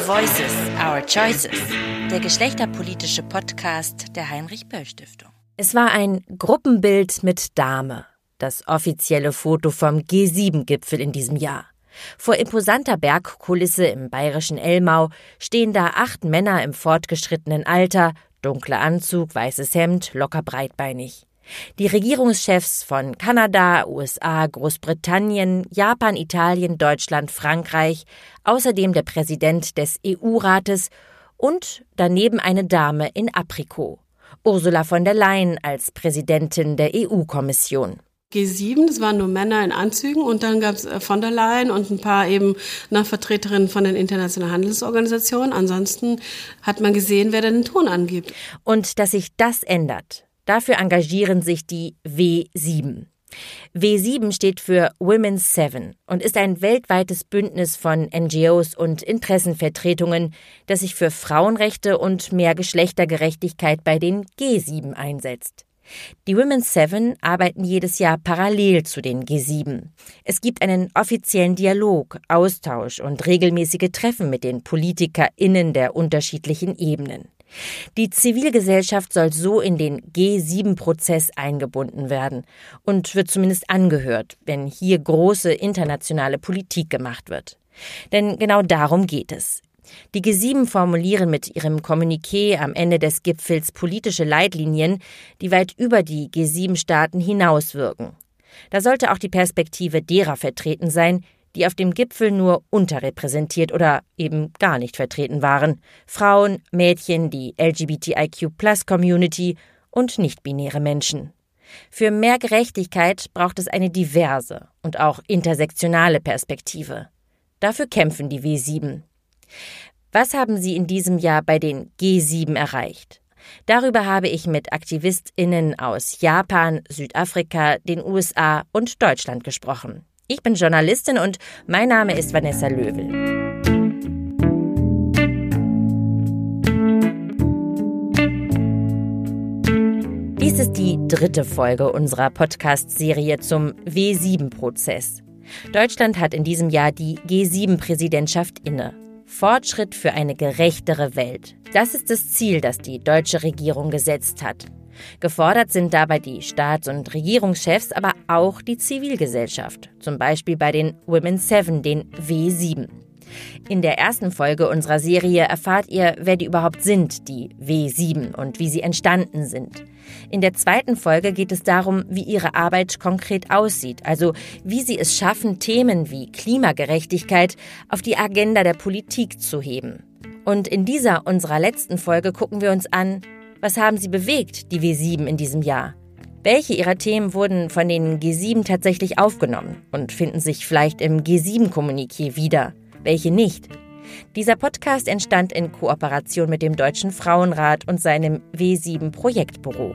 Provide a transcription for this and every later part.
Voices, Our Choices, der geschlechterpolitische Podcast der Heinrich-Böll-Stiftung. Es war ein Gruppenbild mit Dame, das offizielle Foto vom G7-Gipfel in diesem Jahr. Vor imposanter Bergkulisse im bayerischen Elmau stehen da 8 Männer im fortgeschrittenen Alter, dunkler Anzug, weißes Hemd, locker breitbeinig. Die Regierungschefs von Kanada, USA, Großbritannien, Japan, Italien, Deutschland, Frankreich, außerdem der Präsident des EU-Rates und daneben eine Dame in Aprikot, Ursula von der Leyen als Präsidentin der EU-Kommission. G7, das waren nur Männer in Anzügen und dann gab es von der Leyen und ein paar eben Vertreterinnen von den internationalen Handelsorganisationen. Ansonsten hat man gesehen, wer da den Ton angibt. Und dass sich das ändert, dafür engagieren sich die W7. W7 steht für Women's 7 und ist ein weltweites Bündnis von NGOs und Interessenvertretungen, das sich für Frauenrechte und mehr Geschlechtergerechtigkeit bei den G7 einsetzt. Die Women's 7 arbeiten jedes Jahr parallel zu den G7. Es gibt einen offiziellen Dialog, Austausch und regelmäßige Treffen mit den PolitikerInnen der unterschiedlichen Ebenen. Die Zivilgesellschaft soll so in den G7-Prozess eingebunden werden und wird zumindest angehört, wenn hier große internationale Politik gemacht wird. Denn genau darum geht es. Die G7 formulieren mit ihrem Kommuniqué am Ende des Gipfels politische Leitlinien, die weit über die G7-Staaten hinauswirken. Da sollte auch die Perspektive derer vertreten sein, die auf dem Gipfel nur unterrepräsentiert oder eben gar nicht vertreten waren. Frauen, Mädchen, die LGBTIQ+-Community und nicht-binäre Menschen. Für mehr Gerechtigkeit braucht es eine diverse und auch intersektionale Perspektive. Dafür kämpfen die W7. Was haben sie in diesem Jahr bei den G7 erreicht? Darüber habe ich mit AktivistInnen aus Japan, Südafrika, den USA und Deutschland gesprochen. Ich bin Journalistin und mein Name ist Vanessa Löwel. Dies ist die 3. Folge unserer Podcast-Serie zum W7-Prozess. Deutschland hat in diesem Jahr die G7-Präsidentschaft inne. Fortschritt für eine gerechtere Welt. Das ist das Ziel, das die deutsche Regierung gesetzt hat. Gefordert sind dabei die Staats- und Regierungschefs, aber auch die Zivilgesellschaft, zum Beispiel bei den Women's 7, den W7. In der ersten Folge unserer Serie erfahrt ihr, wer die überhaupt sind, die W7, und wie sie entstanden sind. In der zweiten Folge geht es darum, wie ihre Arbeit konkret aussieht, also wie sie es schaffen, Themen wie Klimagerechtigkeit auf die Agenda der Politik zu heben. Und in dieser unserer letzten Folge gucken wir uns an, was haben sie bewegt, die W7 in diesem Jahr? Welche ihrer Themen wurden von den G7 tatsächlich aufgenommen und finden sich vielleicht im G7-Kommuniqué wieder? Welche nicht? Dieser Podcast entstand in Kooperation mit dem Deutschen Frauenrat und seinem W7-Projektbüro.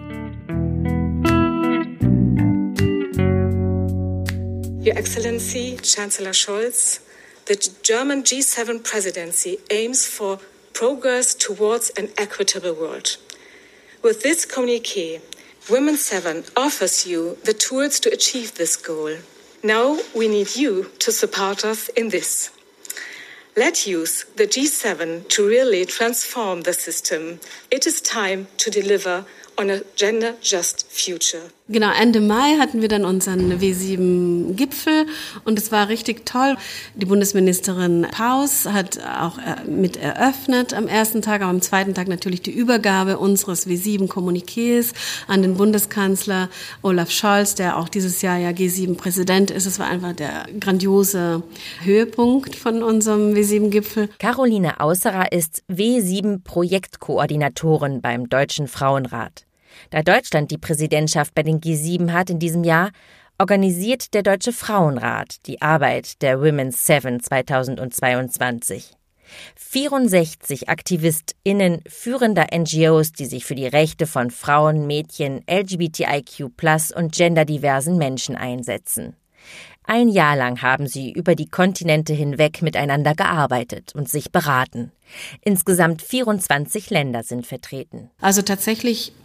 Your Excellency, Chancellor Scholz, the German G7 presidency aims for progress towards an equitable world. With this communiqué, Women's 7 offers you the tools to achieve this goal. Now we need you to support us in this. Let's use the G7 to really transform the system. It is time to deliver on a gender-just future. Genau, Ende Mai hatten wir dann unseren W7-Gipfel und es war richtig toll. Die Bundesministerin Paus hat auch mit eröffnet am ersten Tag, aber am zweiten Tag natürlich die Übergabe unseres W7-Kommuniqués an den Bundeskanzler Olaf Scholz, der auch dieses Jahr ja G7-Präsident ist. Es war einfach der grandiose Höhepunkt von unserem W7-Gipfel. Caroline Ausserer ist W7-Projektkoordinatorin beim Deutschen Frauenrat. Da Deutschland die Präsidentschaft bei den G7 hat in diesem Jahr, organisiert der Deutsche Frauenrat die Arbeit der Women's 7 2022. 64 AktivistInnen führender NGOs, die sich für die Rechte von Frauen, Mädchen, LGBTIQ+ und genderdiversen Menschen einsetzen. Ein Jahr lang haben sie über die Kontinente hinweg miteinander gearbeitet und sich beraten. Insgesamt 24 Länder sind vertreten. Also tatsächlich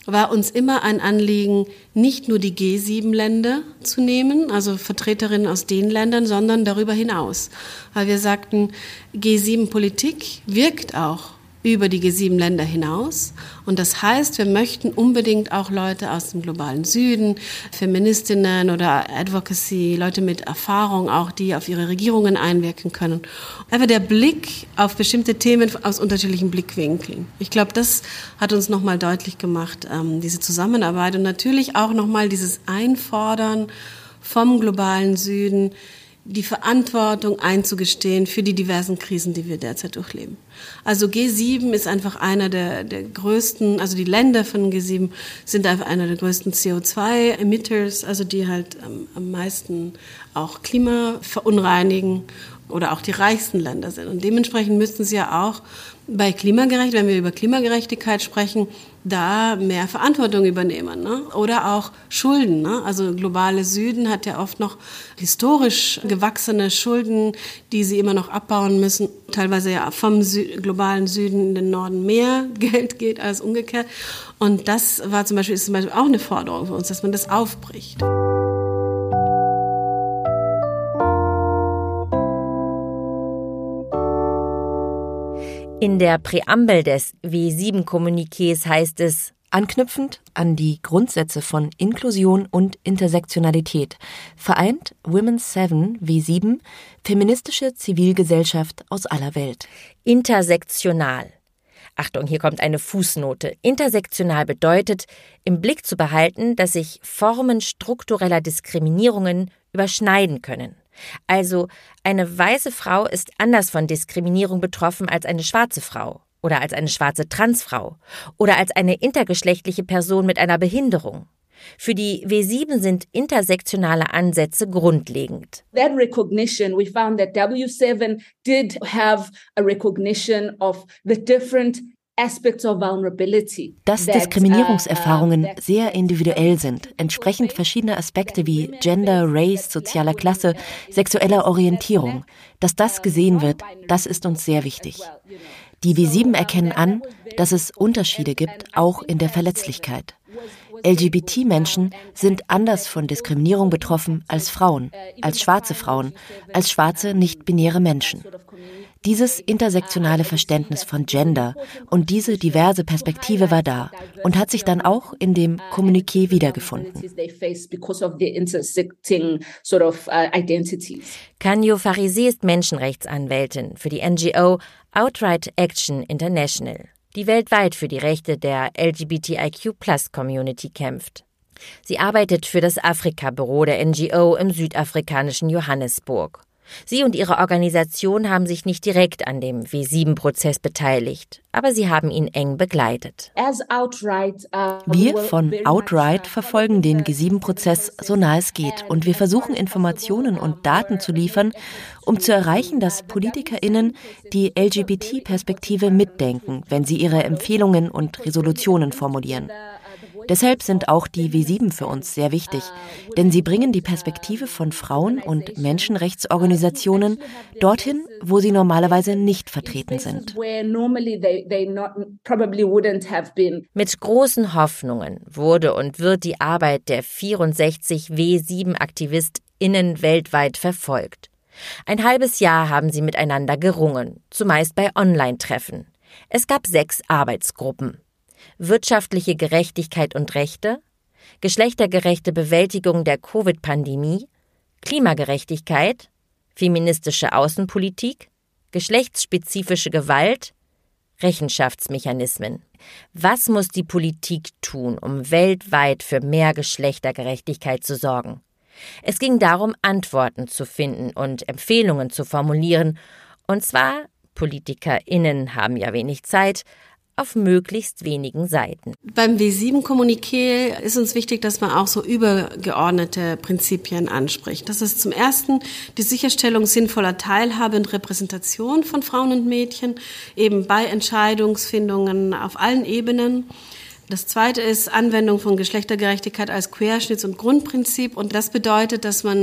war uns immer ein Anliegen, nicht nur die G7-Länder zu nehmen, also Vertreterinnen aus den Ländern, sondern darüber hinaus. Weil wir sagten, G7-Politik wirkt auch über die G7-Länder hinaus. Und das heißt, wir möchten unbedingt auch Leute aus dem globalen Süden, Feministinnen oder Advocacy, Leute mit Erfahrung auch, die auf ihre Regierungen einwirken können. Einfach der Blick auf bestimmte Themen aus unterschiedlichen Blickwinkeln. Ich glaube, das hat uns nochmal deutlich gemacht, diese Zusammenarbeit und natürlich auch nochmal dieses Einfordern vom globalen Süden, die Verantwortung einzugestehen für die diversen Krisen, die wir derzeit durchleben. Also G7 ist einfach einer der größten, also die Länder von G7 sind einfach einer der größten CO2-Emitters, also die halt am meisten auch Klima verunreinigen oder auch die reichsten Länder sind. Und dementsprechend müssten sie ja auch bei Klimagerechtigkeit, wenn wir über Klimagerechtigkeit sprechen, da mehr Verantwortung übernehmen, ne? Oder auch Schulden. Ne? Also globale Süden hat ja oft noch historisch gewachsene Schulden, die sie immer noch abbauen müssen. Teilweise ja vom globalen Süden in den Norden mehr Geld geht als umgekehrt. Und das ist zum Beispiel auch eine Forderung für uns, dass man das aufbricht. In der Präambel des W7-Kommuniqués heißt es: Anknüpfend an die Grundsätze von Inklusion und Intersektionalität vereint Women's 7 W7 feministische Zivilgesellschaft aus aller Welt. Intersektional. Achtung, hier kommt eine Fußnote. Intersektional bedeutet, im Blick zu behalten, dass sich Formen struktureller Diskriminierungen überschneiden können. Also, eine weiße Frau ist anders von Diskriminierung betroffen als eine schwarze Frau oder als eine schwarze Transfrau oder als eine intergeschlechtliche Person mit einer Behinderung. Für die W7 sind intersektionale Ansätze grundlegend. That recognition, we found that W7 did have a recognition of the different aspects of vulnerability. Dass Diskriminierungserfahrungen sehr individuell sind, entsprechend verschiedener Aspekte wie Gender, Race, sozialer Klasse, sexueller Orientierung. Dass das gesehen wird, das ist uns sehr wichtig. Die W7 erkennen an, dass es Unterschiede gibt, auch in der Verletzlichkeit. LGBT-Menschen sind anders von Diskriminierung betroffen als Frauen, als schwarze nicht-binäre Menschen. Dieses intersektionale Verständnis von Gender und diese diverse Perspektive war da und hat sich dann auch in dem Kommuniqué wiedergefunden. Kanyo Farise ist Menschenrechtsanwältin für die NGO Outright Action International, die weltweit für die Rechte der LGBTIQ+-Community kämpft. Sie arbeitet für das Afrika-Büro der NGO im südafrikanischen Johannesburg. Sie und ihre Organisation haben sich nicht direkt an dem W7-Prozess beteiligt, aber sie haben ihn eng begleitet. Wir von Outright verfolgen den G7-Prozess so nah es geht und wir versuchen Informationen und Daten zu liefern, um zu erreichen, dass PolitikerInnen die LGBT-Perspektive mitdenken, wenn sie ihre Empfehlungen und Resolutionen formulieren. Deshalb sind auch die W7 für uns sehr wichtig, denn sie bringen die Perspektive von Frauen und Menschenrechtsorganisationen dorthin, wo sie normalerweise nicht vertreten sind. Mit großen Hoffnungen wurde und wird die Arbeit der 64 W7-AktivistInnen weltweit verfolgt. Ein halbes Jahr haben sie miteinander gerungen, zumeist bei Online-Treffen. Es gab 6 Arbeitsgruppen. Wirtschaftliche Gerechtigkeit und Rechte, geschlechtergerechte Bewältigung der Covid-Pandemie, Klimagerechtigkeit, feministische Außenpolitik, geschlechtsspezifische Gewalt, Rechenschaftsmechanismen. Was muss die Politik tun, um weltweit für mehr Geschlechtergerechtigkeit zu sorgen? Es ging darum, Antworten zu finden und Empfehlungen zu formulieren, und zwar, PolitikerInnen haben ja wenig Zeit, auf möglichst wenigen Seiten. Beim W7-Kommuniqué ist uns wichtig, dass man auch so übergeordnete Prinzipien anspricht. Das ist zum Ersten die Sicherstellung sinnvoller Teilhabe und Repräsentation von Frauen und Mädchen, eben bei Entscheidungsfindungen auf allen Ebenen. Das Zweite ist Anwendung von Geschlechtergerechtigkeit als Querschnitts- und Grundprinzip. Und das bedeutet, dass man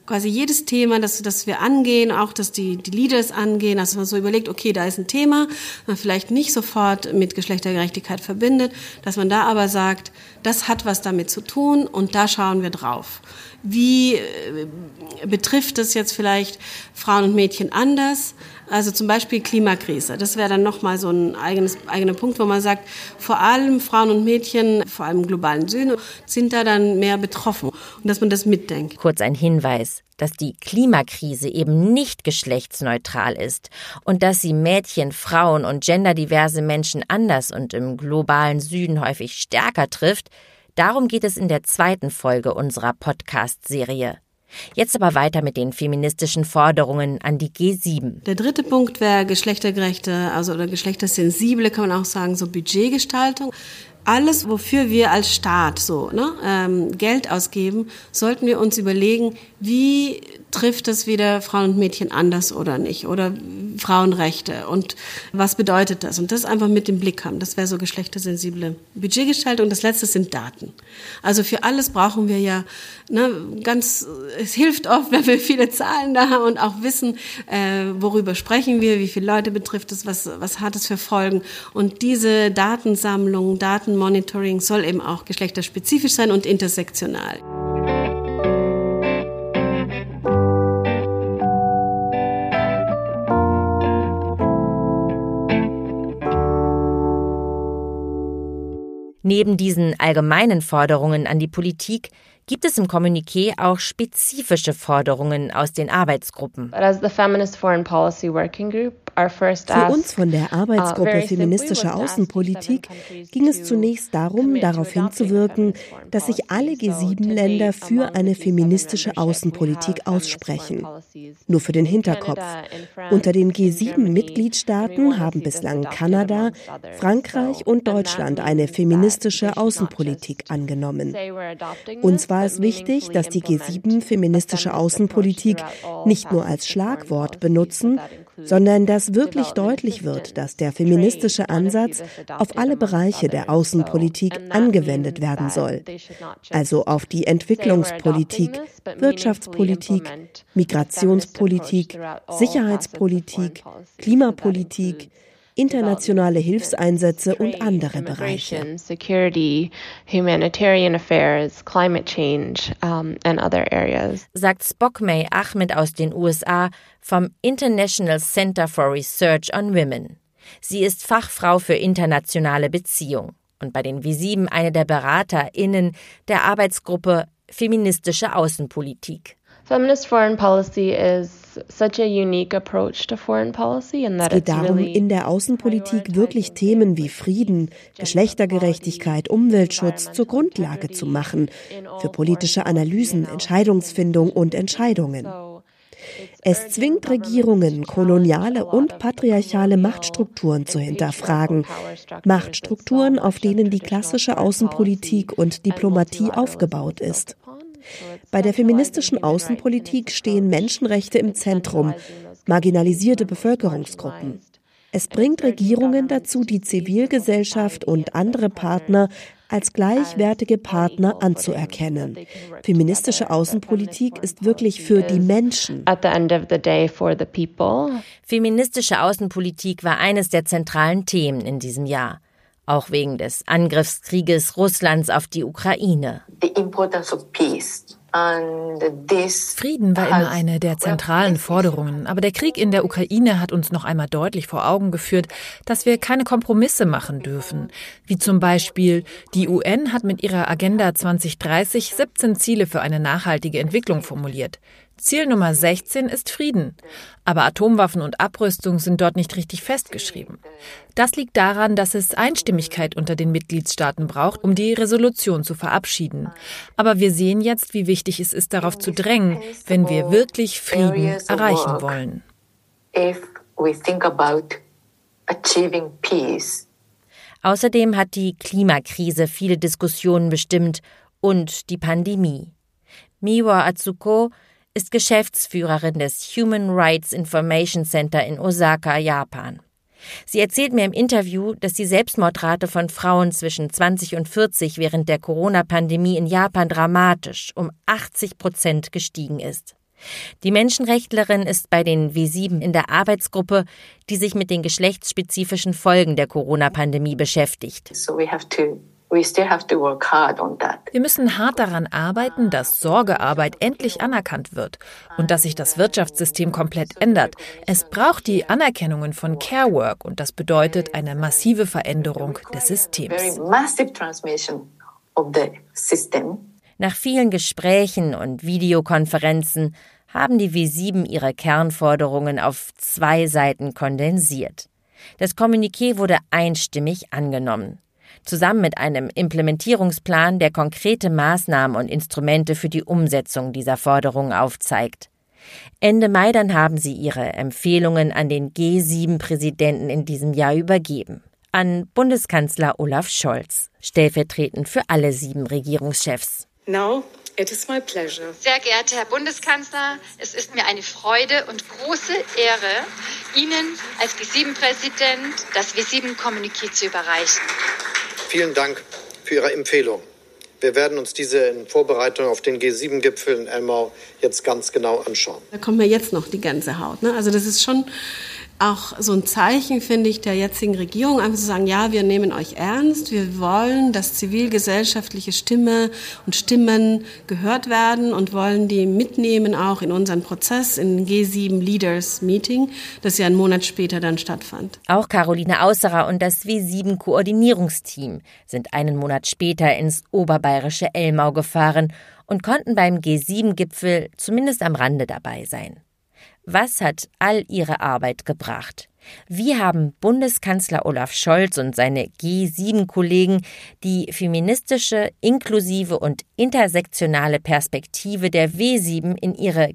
quasi jedes Thema, das wir angehen, auch dass die Leaders angehen, dass man so überlegt, okay, da ist ein Thema, man vielleicht nicht sofort mit Geschlechtergerechtigkeit verbindet, dass man da aber sagt, das hat was damit zu tun und da schauen wir drauf. Wie betrifft es jetzt vielleicht Frauen und Mädchen anders? Also zum Beispiel Klimakrise. Das wäre dann nochmal so ein eigener Punkt, wo man sagt, vor allem Frauen und Mädchen, vor allem im globalen Süden, sind da dann mehr betroffen. Und dass man das mitdenkt. Kurz ein Hinweis, dass die Klimakrise eben nicht geschlechtsneutral ist und dass sie Mädchen, Frauen und genderdiverse Menschen anders und im globalen Süden häufig stärker trifft. Darum geht es in der 2. Folge unserer Podcast-Serie. Jetzt aber weiter mit den feministischen Forderungen an die G7. Der 3. Punkt wäre geschlechtergerechte, oder geschlechtersensible, kann man auch sagen, so Budgetgestaltung. Alles, wofür wir als Staat Geld ausgeben, sollten wir uns überlegen, wie trifft es wieder Frauen und Mädchen anders oder nicht? Oder Frauenrechte und was bedeutet das? Und das einfach mit dem Blick haben. Das wäre so geschlechtersensible Budgetgestaltung. Das Letzte sind Daten. Also für alles brauchen wir ja es hilft oft, wenn wir viele Zahlen da haben und auch wissen, worüber sprechen wir, wie viele Leute betrifft es, was hat es für Folgen. Und diese Datensammlung, Datenmonitoring soll eben auch geschlechterspezifisch sein und intersektional. Neben diesen allgemeinen Forderungen an die Politik gibt es im Kommuniqué auch spezifische Forderungen aus den Arbeitsgruppen. Für uns von der Arbeitsgruppe Feministische Außenpolitik ging es zunächst darum, darauf hinzuwirken, dass sich alle G7-Länder für eine feministische Außenpolitik aussprechen. Nur für den Hinterkopf. Unter den G7-Mitgliedstaaten haben bislang Kanada, Frankreich und Deutschland eine feministische Außenpolitik angenommen. Uns war es wichtig, dass die G7 feministische Außenpolitik nicht nur als Schlagwort benutzen, sondern dass wirklich deutlich wird, dass der feministische Ansatz auf alle Bereiche der Außenpolitik angewendet werden soll. Also auf die Entwicklungspolitik, Wirtschaftspolitik, Migrationspolitik, Sicherheitspolitik, Klimapolitik, internationale Hilfseinsätze und andere Bereiche. Security, humanitarian affairs, climate change and other areas. Sagt Spokmay Ahmed aus den USA vom International Center for Research on Women. Sie ist Fachfrau für internationale Beziehung und bei den W7 eine der BeraterInnen der Arbeitsgruppe Feministische Außenpolitik. Feminist foreign policy is such a unique approach to foreign policy in that es geht darum, in der Außenpolitik wirklich Themen wie Frieden, Geschlechtergerechtigkeit, Umweltschutz zur Grundlage zu machen für politische Analysen, Entscheidungsfindung und Entscheidungen. Es zwingt Regierungen, koloniale und patriarchale Machtstrukturen zu hinterfragen. Machtstrukturen, auf denen die klassische Außenpolitik und Diplomatie aufgebaut ist. Bei der feministischen Außenpolitik stehen Menschenrechte im Zentrum, marginalisierte Bevölkerungsgruppen. Es bringt Regierungen dazu, die Zivilgesellschaft und andere Partner als gleichwertige Partner anzuerkennen. Feministische Außenpolitik ist wirklich für die Menschen. Feministische Außenpolitik war eines der zentralen Themen in diesem Jahr. Auch wegen des Angriffskrieges Russlands auf die Ukraine. Frieden war immer eine der zentralen Forderungen, aber der Krieg in der Ukraine hat uns noch einmal deutlich vor Augen geführt, dass wir keine Kompromisse machen dürfen. Wie zum Beispiel, die UN hat mit ihrer Agenda 2030 17 Ziele für eine nachhaltige Entwicklung formuliert. Ziel Nummer 16 ist Frieden. Aber Atomwaffen und Abrüstung sind dort nicht richtig festgeschrieben. Das liegt daran, dass es Einstimmigkeit unter den Mitgliedstaaten braucht, um die Resolution zu verabschieden. Aber wir sehen jetzt, wie wichtig es ist, darauf zu drängen, wenn wir wirklich Frieden erreichen wollen. Außerdem hat die Klimakrise viele Diskussionen bestimmt und die Pandemie. Miwa Atsuko ist Geschäftsführerin des Human Rights Information Center in Osaka, Japan. Sie erzählt mir im Interview, dass die Selbstmordrate von Frauen zwischen 20 und 40 während der Corona-Pandemie in Japan dramatisch um 80% gestiegen ist. Die Menschenrechtlerin ist bei den W7 in der Arbeitsgruppe, die sich mit den geschlechtsspezifischen Folgen der Corona-Pandemie beschäftigt. Wir müssen hart daran arbeiten, dass Sorgearbeit endlich anerkannt wird und dass sich das Wirtschaftssystem komplett ändert. Es braucht die Anerkennungen von Care Work und das bedeutet eine massive Veränderung des Systems. Nach vielen Gesprächen und Videokonferenzen haben die W7 ihre Kernforderungen auf 2 Seiten kondensiert. Das Kommuniqué wurde einstimmig angenommen. Zusammen mit einem Implementierungsplan, der konkrete Maßnahmen und Instrumente für die Umsetzung dieser Forderungen aufzeigt. Ende Mai dann haben sie ihre Empfehlungen an den G7-Präsidenten in diesem Jahr übergeben. An Bundeskanzler Olaf Scholz, stellvertretend für alle 7 Regierungschefs. Now it is my pleasure. Sehr geehrter Herr Bundeskanzler, es ist mir eine Freude und große Ehre, Ihnen als G7-Präsident das W7-Kommuniqué zu überreichen. Vielen Dank für Ihre Empfehlung. Wir werden uns diese in Vorbereitung auf den G7-Gipfel in Elmau jetzt ganz genau anschauen. Da kommt mir jetzt noch die ganze Haut. Also das ist schon auch so ein Zeichen, finde ich, der jetzigen Regierung, einfach zu sagen, ja, wir nehmen euch ernst, wir wollen, dass zivilgesellschaftliche Stimme und Stimmen gehört werden und wollen die mitnehmen auch in unseren Prozess, in G7 Leaders Meeting, das ja einen Monat später dann stattfand. Auch Caroline Ausserer und das W7-Koordinierungsteam sind einen Monat später ins oberbayerische Elmau gefahren und konnten beim G7-Gipfel zumindest am Rande dabei sein. Was hat all ihre Arbeit gebracht? Wie haben Bundeskanzler Olaf Scholz und seine G7-Kollegen die feministische, inklusive und intersektionale Perspektive der W7 in ihre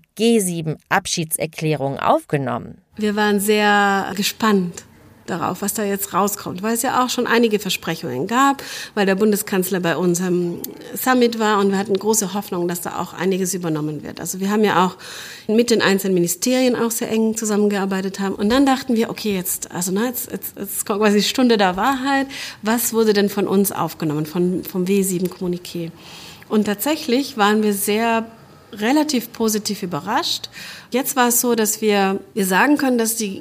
G7-Abschiedserklärung aufgenommen? Wir waren sehr gespannt darauf, was da jetzt rauskommt, weil es ja auch schon einige Versprechungen gab, weil der Bundeskanzler bei unserem Summit war und wir hatten große Hoffnung, dass da auch einiges übernommen wird. Also wir haben ja auch mit den einzelnen Ministerien auch sehr eng zusammengearbeitet haben und dann dachten wir, okay, jetzt kommt quasi die Stunde der Wahrheit, was wurde denn von uns aufgenommen, vom W7-Kommuniqué? Und tatsächlich waren wir relativ positiv überrascht. Jetzt war es so, dass wir sagen können, dass die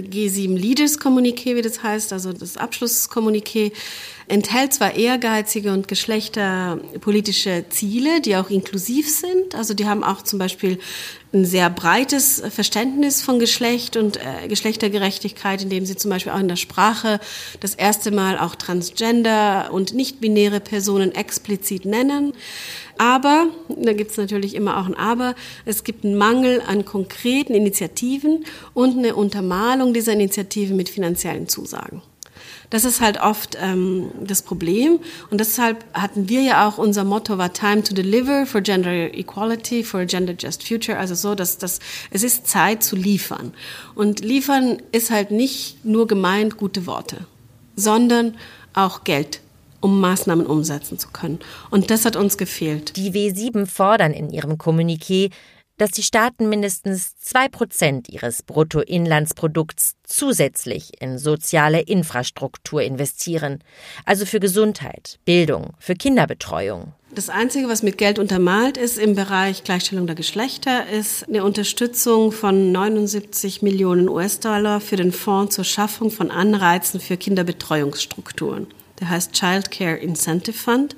G7 Leaders Kommuniqué, wie das heißt, also das Abschlusskommuniqué, enthält zwar ehrgeizige und geschlechterpolitische Ziele, die auch inklusiv sind. Also die haben auch zum Beispiel ein sehr breites Verständnis von Geschlecht und Geschlechtergerechtigkeit, indem sie zum Beispiel auch in der Sprache das erste Mal auch Transgender und nicht-binäre Personen explizit nennen. Aber, da gibt es natürlich immer auch ein Aber, es gibt einen Mangel an konkreten Initiativen und eine Untermalung dieser Initiativen mit finanziellen Zusagen. Das ist halt oft das Problem und deshalb hatten wir ja auch, unser Motto war Time to Deliver for Gender Equality, for a Gender Just Future, also so, dass es ist Zeit zu liefern. Und liefern ist halt nicht nur gemeint gute Worte, sondern auch Geld, um Maßnahmen umsetzen zu können. Und das hat uns gefehlt. Die W7 fordern in ihrem Kommuniqué, dass die Staaten mindestens 2% ihres Bruttoinlandsprodukts zusätzlich in soziale Infrastruktur investieren, also für Gesundheit, Bildung, für Kinderbetreuung. Das Einzige, was mit Geld untermalt ist im Bereich Gleichstellung der Geschlechter, ist eine Unterstützung von 79 Millionen US-Dollar für den Fonds zur Schaffung von Anreizen für Kinderbetreuungsstrukturen. Der heißt Child Care Incentive Fund,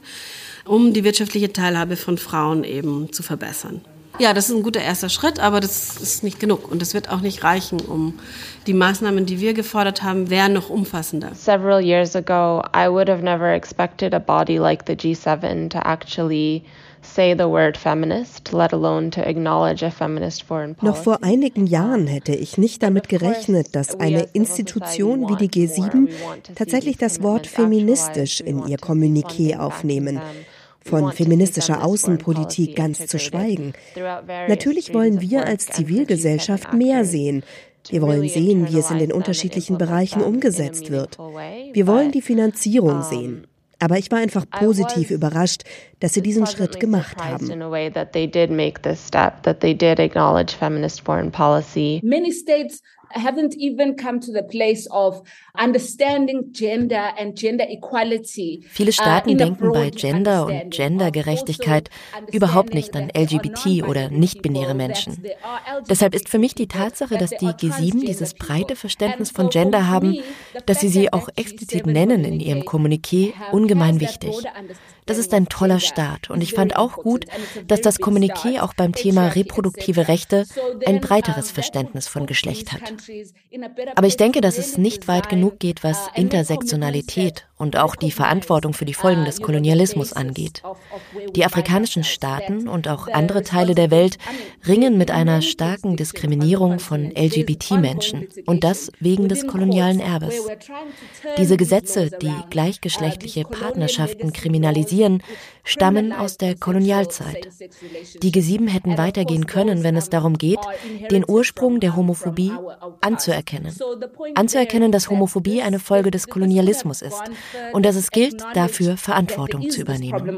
um die wirtschaftliche Teilhabe von Frauen eben zu verbessern. Ja, das ist ein guter erster Schritt, aber das ist nicht genug und das wird auch nicht reichen, die Maßnahmen, die wir gefordert haben, wären noch umfassender. Several years ago, I would have never expected a body like the G7 to actually say the word feminist, let alone to acknowledge a feminist foreign policy. Noch vor einigen Jahren hätte ich nicht damit gerechnet, dass eine Institution wie die G7 tatsächlich das Wort feministisch in ihr Kommuniqué aufnehmen. Von feministischer Außenpolitik ganz zu schweigen. Natürlich wollen wir als Zivilgesellschaft mehr sehen. Wir wollen sehen, wie es in den unterschiedlichen Bereichen umgesetzt wird. Wir wollen die Finanzierung sehen. Aber ich war einfach positiv überrascht, dass sie diesen Schritt gemacht haben. Many states haven't even come to the place of understanding gender and gender equality. Viele Staaten denken bei Gender und Gendergerechtigkeit überhaupt nicht an LGBT oder nicht-binäre Menschen. Deshalb ist für mich die Tatsache, dass die G7 dieses breite Verständnis von Gender haben, dass sie auch explizit nennen in ihrem Kommuniqué, ungemein wichtig. Das ist ein toller Start und ich fand auch gut, dass das Kommuniqué auch beim Thema reproduktive Rechte ein breiteres Verständnis von Geschlecht hat. Aber ich denke, dass es nicht weit genug geht, was Intersektionalität und auch die Verantwortung für die Folgen des Kolonialismus angeht. Die afrikanischen Staaten und auch andere Teile der Welt ringen mit einer starken Diskriminierung von LGBT-Menschen und das wegen des kolonialen Erbes. Diese Gesetze, die gleichgeschlechtliche Partnerschaften kriminalisieren, stammen aus der Kolonialzeit. Die G7 hätten weitergehen können, wenn es darum geht, den Ursprung der Homophobie anzuerkennen. Anzuerkennen, dass Homophobie eine Folge des Kolonialismus ist und dass es gilt, dafür Verantwortung zu übernehmen.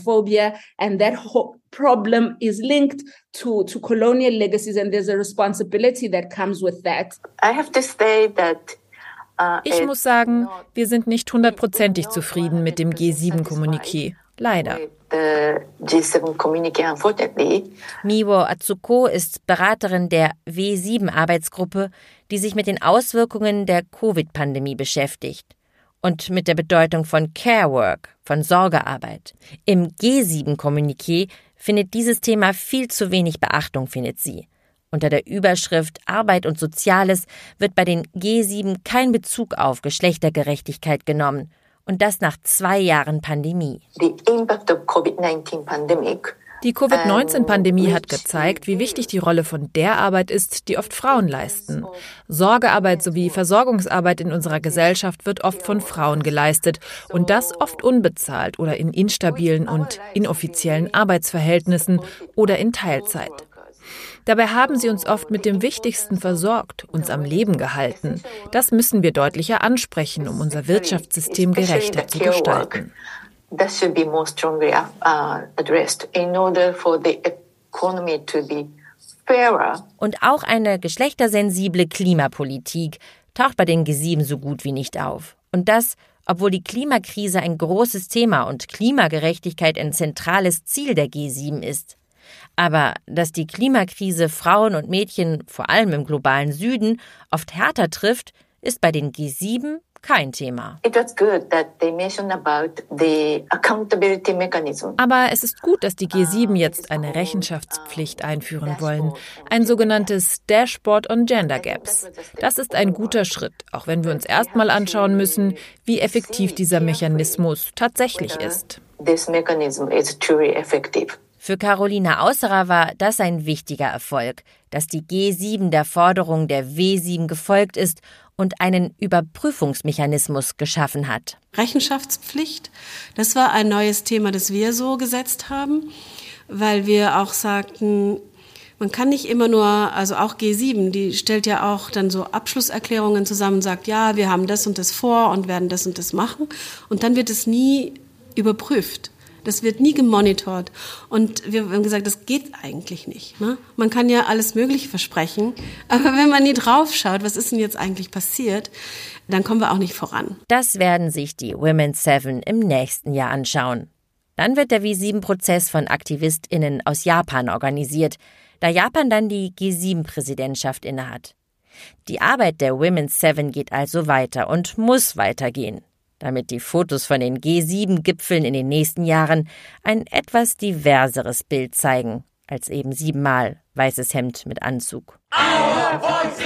Problem is linked to colonial legacies and there's a responsibility that comes with that. I have to say that ich muss sagen, wir sind nicht 100%ig zufrieden mit dem G7-Kommuniqué. Leider. Miwo Atsuko ist Beraterin der W7-Arbeitsgruppe, die sich mit den Auswirkungen der Covid-Pandemie beschäftigt und mit der Bedeutung von Care Work, von Sorgearbeit. Im G7-Kommuniqué findet dieses Thema viel zu wenig Beachtung, findet sie. Unter der Überschrift Arbeit und Soziales wird bei den G7 kein Bezug auf Geschlechtergerechtigkeit genommen. Und das nach 2 Jahren Pandemie. Die Covid-19-Pandemie hat gezeigt, wie wichtig die Rolle von der Arbeit ist, die oft Frauen leisten. Sorgearbeit sowie Versorgungsarbeit in unserer Gesellschaft wird oft von Frauen geleistet und das oft unbezahlt oder in instabilen und inoffiziellen Arbeitsverhältnissen oder in Teilzeit. Dabei haben sie uns oft mit dem Wichtigsten versorgt, uns am Leben gehalten. Das müssen wir deutlicher ansprechen, um unser Wirtschaftssystem gerechter zu gestalten. Und auch eine geschlechtersensible Klimapolitik taucht bei den G7 so gut wie nicht auf. Und das, obwohl die Klimakrise ein großes Thema und Klimagerechtigkeit ein zentrales Ziel der G7 ist. Aber dass die Klimakrise Frauen und Mädchen, vor allem im globalen Süden, oft härter trifft, ist bei den G7 kein Thema. Aber es ist gut, dass die G7 jetzt eine Rechenschaftspflicht einführen wollen, ein sogenanntes Dashboard on Gender Gaps. Das ist ein guter Schritt, auch wenn wir uns erstmal anschauen müssen, wie effektiv dieser Mechanismus tatsächlich ist. Für Carolina Ausserer war das ein wichtiger Erfolg, dass die G7 der Forderung der W7 gefolgt ist und einen Überprüfungsmechanismus geschaffen hat. Rechenschaftspflicht, das war ein neues Thema, das wir so gesetzt haben, weil wir auch sagten, man kann nicht immer nur, also auch G7, die stellt ja auch dann so Abschlusserklärungen zusammen und sagt, ja, wir haben das und das vor und werden das und das machen. Und dann wird es nie überprüft. Das wird nie gemonitort. Und wir haben gesagt, das geht eigentlich nicht. Ne? Man kann ja alles Mögliche versprechen, aber wenn man nie drauf schaut, was ist denn jetzt eigentlich passiert, dann kommen wir auch nicht voran. Das werden sich die Women's 7 im nächsten Jahr anschauen. Dann wird der W7-Prozess von AktivistInnen aus Japan organisiert, da Japan dann die G7-Präsidentschaft innehat. Die Arbeit der Women's 7 geht also weiter und muss weitergehen, damit die Fotos von den G7-Gipfeln in den nächsten Jahren ein etwas diverseres Bild zeigen, als eben 7-mal weißes Hemd mit Anzug. Our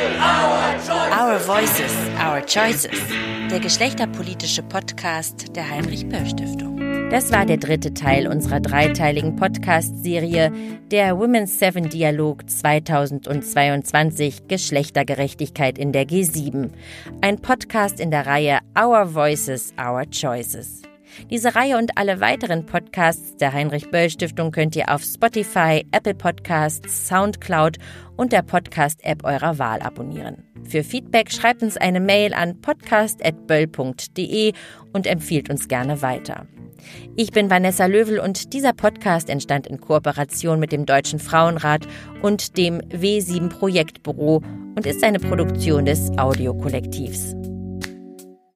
Voices, Our Choices. Der geschlechterpolitische Podcast der Heinrich-Böll-Stiftung. Das war der 3. Teil unserer 3-teiligen Podcast-Serie, der Women's 7 Dialog 2022 Geschlechtergerechtigkeit in der G7. Ein Podcast in der Reihe Our Voices, Our Choices. Diese Reihe und alle weiteren Podcasts der Heinrich-Böll-Stiftung könnt ihr auf Spotify, Apple Podcasts, Soundcloud und der Podcast-App eurer Wahl abonnieren. Für Feedback schreibt uns eine Mail an podcast@böll.de und empfiehlt uns gerne weiter. Ich bin Vanessa Löwel und dieser Podcast entstand in Kooperation mit dem Deutschen Frauenrat und dem W7 Projektbüro und ist eine Produktion des Audiokollektivs.